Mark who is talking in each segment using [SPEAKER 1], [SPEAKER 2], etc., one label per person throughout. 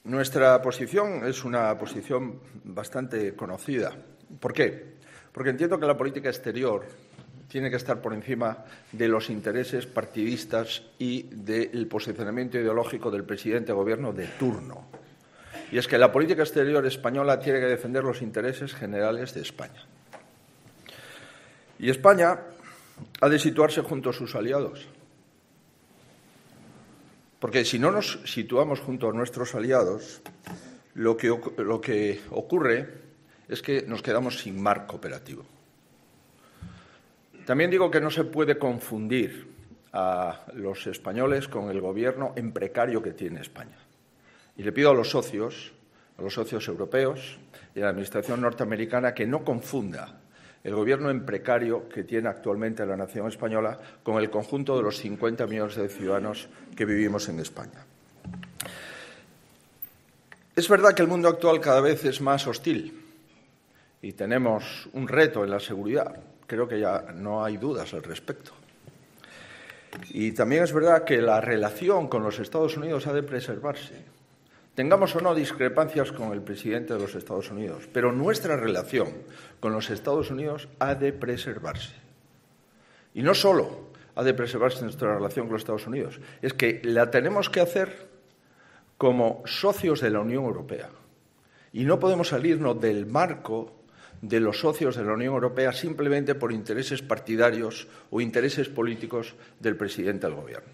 [SPEAKER 1] Nuestra posición es una posición bastante conocida. ¿Por qué? Porque entiendo que la política exterior tiene que estar por encima de los intereses partidistas y del posicionamiento ideológico del presidente de gobierno de turno. Y es que la política exterior española tiene que defender los intereses generales de España. Y España ha de situarse junto a sus aliados. Porque si no nos situamos junto a nuestros aliados, lo que ocurre es que nos quedamos sin marco operativo. También digo que no se puede confundir a los españoles con el gobierno en precario que tiene España. Y le pido a los socios europeos y a la Administración norteamericana que no confunda el gobierno en precario que tiene actualmente la nación española con el conjunto de los 50 millones de ciudadanos que vivimos en España. Es verdad que el mundo actual cada vez es más hostil y tenemos un reto en la seguridad. Creo que ya no hay dudas al respecto. Y también es verdad que la relación con los Estados Unidos ha de preservarse. Tengamos o no discrepancias con el presidente de los Estados Unidos, pero nuestra relación con los Estados Unidos ha de preservarse. Y no solo ha de preservarse nuestra relación con los Estados Unidos, es que la tenemos que hacer como socios de la Unión Europea. Y no podemos salirnos del marco de los socios de la Unión Europea simplemente por intereses partidarios o intereses políticos del presidente del Gobierno.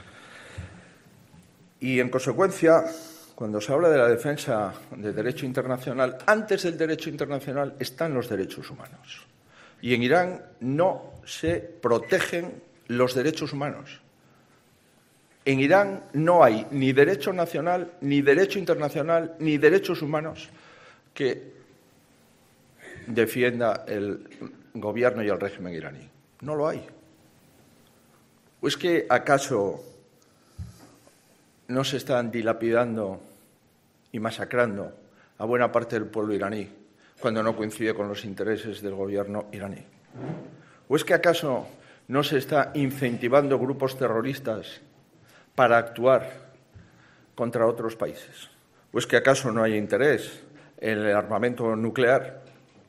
[SPEAKER 1] Y, en consecuencia, cuando se habla de la defensa del derecho internacional, antes del derecho internacional están los derechos humanos. Y en Irán no se protegen los derechos humanos. En Irán no hay ni derecho nacional, ni derecho internacional, ni derechos humanos que defienda el gobierno y el régimen iraní. No lo hay. ¿O es que acaso no se están dilapidando y masacrando a buena parte del pueblo iraní cuando no coincide con los intereses del gobierno iraní? ¿O es que acaso no se está incentivando grupos terroristas para actuar contra otros países? ¿O es que acaso no hay interés en el armamento nuclear?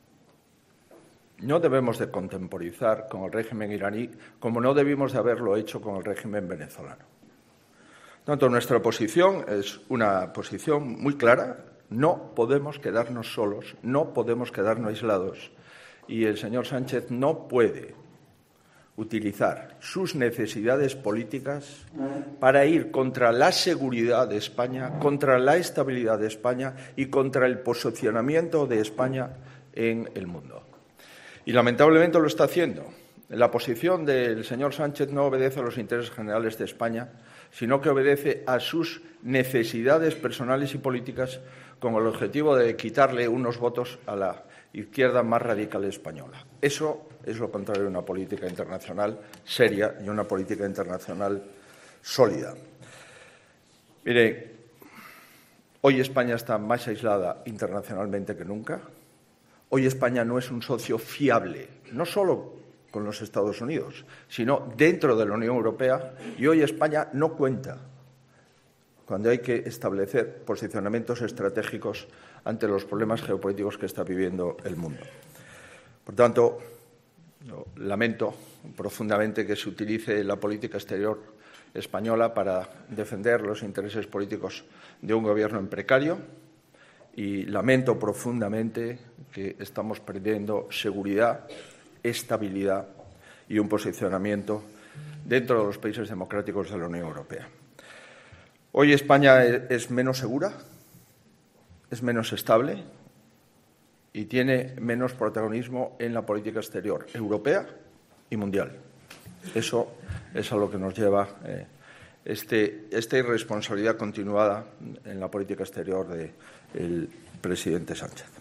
[SPEAKER 1] No debemos de contemporizar con el régimen iraní como no debimos de haberlo hecho con el régimen venezolano. Tanto nuestra posición es una posición muy clara. No podemos quedarnos solos, no podemos quedarnos aislados. Y el señor Sánchez no puede utilizar sus necesidades políticas para ir contra la seguridad de España, contra la estabilidad de España y contra el posicionamiento de España en el mundo. Y lamentablemente lo está haciendo. La posición del señor Sánchez no obedece a los intereses generales de España, sino que obedece a sus necesidades personales y políticas con el objetivo de quitarle unos votos a la izquierda más radical española. Eso es lo contrario de una política internacional seria y una política internacional sólida. Mire, hoy España está más aislada internacionalmente que nunca. Hoy España no es un socio fiable, no solo con los Estados Unidos, sino dentro de la Unión Europea, y hoy España no cuenta cuando hay que establecer posicionamientos estratégicos ante los problemas geopolíticos que está viviendo el mundo. Por tanto, lamento profundamente que se utilice la política exterior española para defender los intereses políticos de un gobierno en precario y lamento profundamente que estamos perdiendo seguridad, estabilidad y un posicionamiento dentro de los países democráticos de la Unión Europea. Hoy España es menos segura, es menos estable y tiene menos protagonismo en la política exterior europea y mundial. Eso es a lo que nos lleva esta irresponsabilidad continuada en la política exterior del presidente Sánchez.